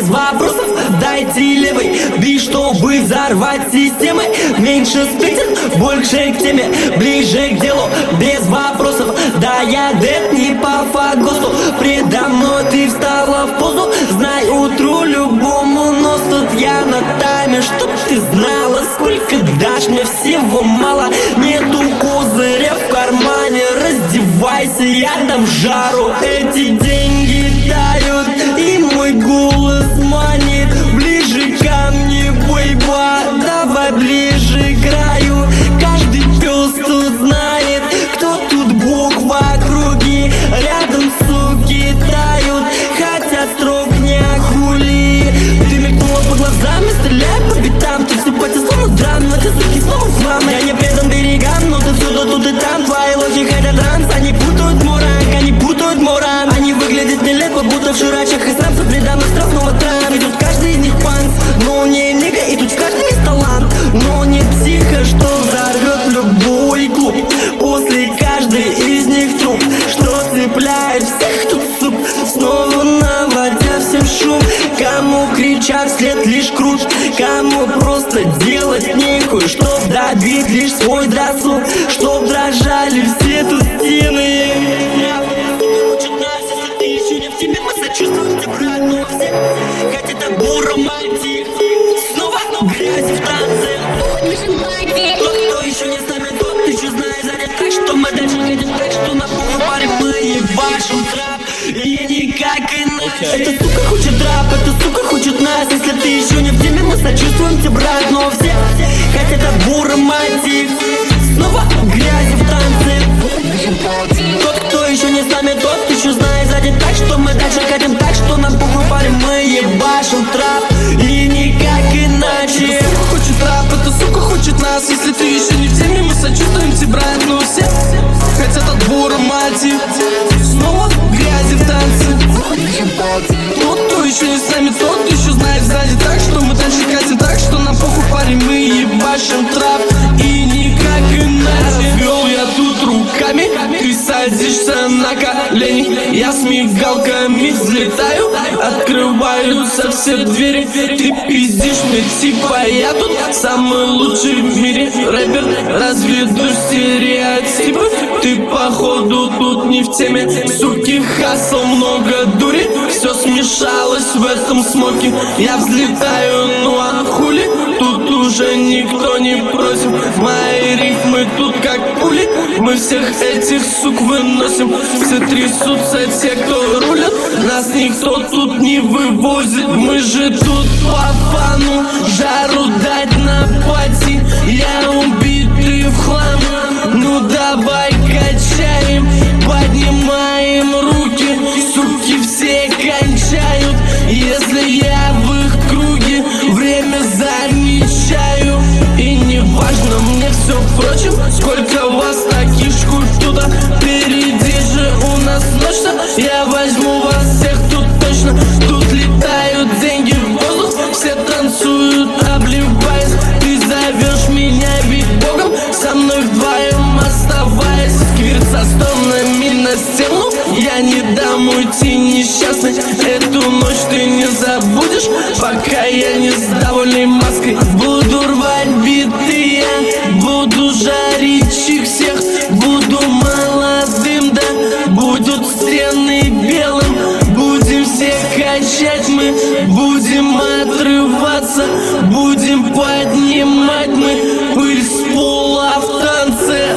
без вопросов, дайте левый бит, чтобы взорвать системы. Меньше сплетен, больше к теме, ближе к делу, без вопросов. Да, я дэд не по фагосу, предо мной ты встала в позу. Знай, утру любому нос, тут я на тайме, чтоб ты знала, сколько дашь мне, всего мало. Нету козыря в кармане, раздевайся, я дам жару. Эти деньги тают, и мой голос манит. Ближе ко мне, бойба, давай ближе к краю. Каждый пес тут знает, кто тут бог в округе. Рядом суки тают, хотят строк не хули. Ты мелькнула по глазам и стреляй по битам. Ты всыпать словно драм, эти суки снова в хлам. Я не предан берегам, но ты всюду, тут и там. Твои ложи хотят транс, они путают морок, они путают моран. Они выглядят нелепо, будто в ширачах и срамцах. Предам на страстного трам, идет каждый из них панк. Но не нига, и тут в каждом есть талант. Но не психа, что взорвет любой клуб. После каждой из них труп, что цепляет всех тут суп, снова наводя всем шум. Кому кричат вслед лишь крут, кому просто делать нехуй, чтоб добить лишь свой досуг, чтоб дрожали все тут стены. Сочувствуем тебе, брат, но все хотят табу романтик. Снова грязи в танце. Тот, кто еще не с нами, тот еще знает занят. Так что мы дальше хотим, так что на полу паре мы ебашим трап. И никак иначе. Эта сука хочет рэп, эта сука хочет нас. Если ты еще не в теме, мы сочувствуем тебе, брат, но все хотят табу романтик. Снова грязи в танце. Тот, кто еще не с нами, тот еще знает сзади. Так что мы дальше хотим, так что нам похуй, парень, мы ебашим трап. И никак иначе. Эта сука хочет рэп, эта сука хочет нас. Если ты еще не в теме, мы сочувствуем тебе, брат, но все хотят отбора мати. Снова грязи в танце. Тот, кто еще не с нами, тот еще знает сзади. Так что мы дальше хотим, так что нам похуй, парень, мы ебашим трап. И никак иначе. Развел я тут руками, ты садишься на колени. Я с мигалками взлетаю, открываются все двери. Ты пиздишь мне типа я тут самый лучший в мире рэпер. Разведу стереотипы, ты походу тут не в теме. Суки, хасл, много дури, все смешалось в этом смоке. Я взлетаю, ну а хули, тут уже никто не против. Мои рифмы тут как пули, мы всех этих сук выносим. Все трясутся те, кто рулят, нас никто тут не вывозит. Мы же тут по фану, жару дать на пати. Я убитый в хлам, ну давай качаем, поднимаем руки. Суки все кончают, если я в их круге время замечаю. И не важно мне все впрочем, сколько вас таких шкур туда. Впереди же у нас ночь-то, я возьму вас всех тут точно. Тут летают деньги в воздух, все танцуют, обливаясь. Ты зовешь меня ведь богом, со мной вдвоем оставаясь. Сквирт со стонами на стену, я не дам уйти несчастный. Эту ночь ты не забудешь, пока я не с довольной маской. Буду рвать биты я, буду жарить их всех. Буду молодым, да, будут стены белым. Будем всех качать мы, будем отрываться, будем поднимать мы пыль с пола в танце.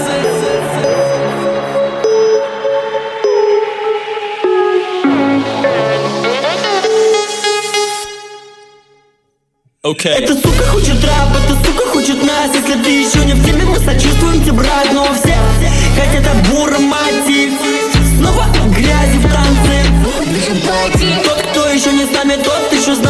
Okay. Эта сука хочет рэп, эта сука хочет нас. Если ты еще не в теме, мы сочувствуем тебе, брат, но все хотят отбора мотив. Снова грязи в танце. Тот, кто еще не с нами, тот еще знает.